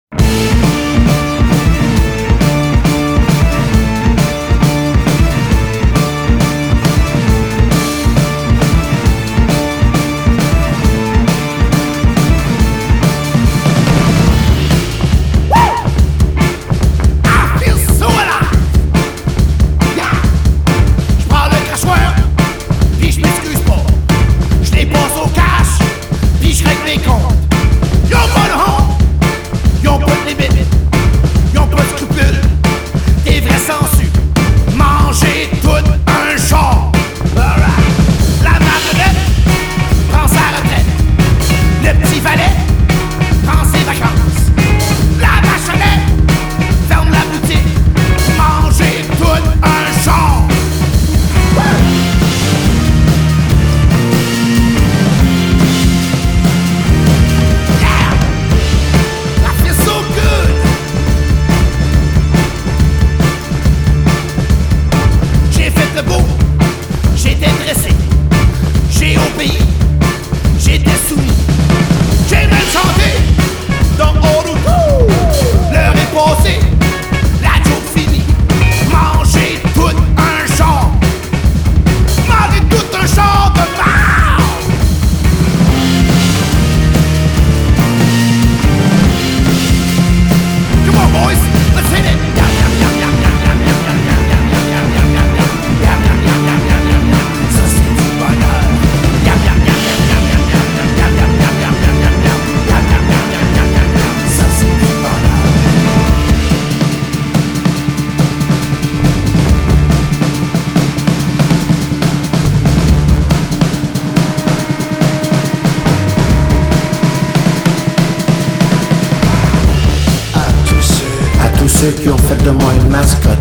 ceux qui ont fait de moi une mascotte,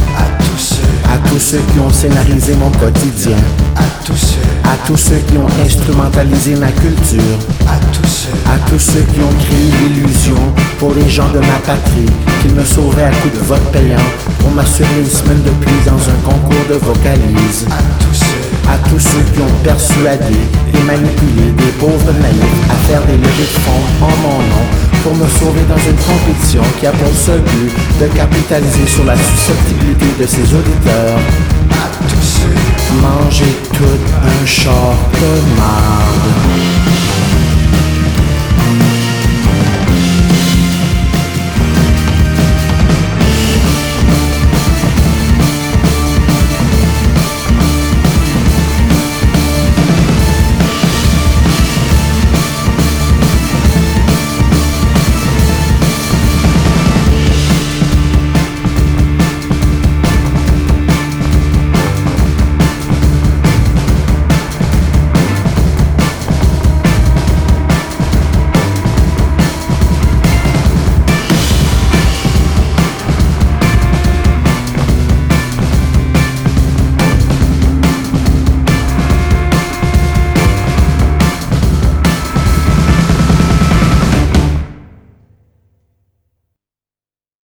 à tous ceux qui ont scénarisé mon quotidien, à tous ceux qui ont instrumentalisé ma culture, à tous ceux qui ont créé l'illusion pour les gens de ma patrie, qu'ils me sauvaient à coups de vote payant pour m'assurer une semaine de pluie dans un concours de vocalise. À tous ceux qui ont persuadé et manipulé des pauvres naïfs à faire des levées de fonds en mon nom pour me sauver dans une compétition qui a pour seul but de capitaliser sur la susceptibilité de ses auditeurs. À tous ceux manger tout un char de marde.